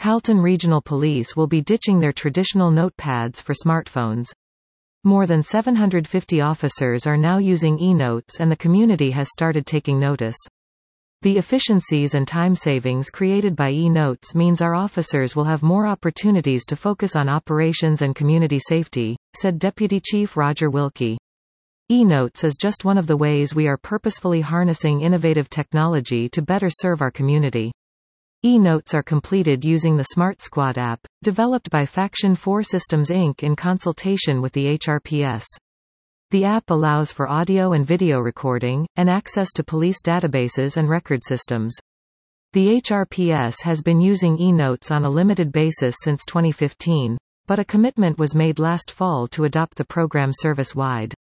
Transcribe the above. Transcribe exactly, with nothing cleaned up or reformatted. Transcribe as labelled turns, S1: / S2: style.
S1: Halton Regional Police will be ditching their traditional notepads for smartphones. More than seven hundred fifty officers are now using e-notes, and the community has started taking notice. The efficiencies and time savings created by e-notes means our officers will have more opportunities to focus on operations and community safety, said Deputy Chief Roger Wilkie. E-notes is just one of the ways we are purposefully harnessing innovative technology to better serve our community. E-notes are completed using the Smart Squad app, developed by Faction four Systems Incorporated in consultation with the H R P S. The app allows for audio and video recording, and access to police databases and record systems. The H R P S has been using e-notes on a limited basis since twenty fifteen, but a commitment was made last fall to adopt the program service-wide.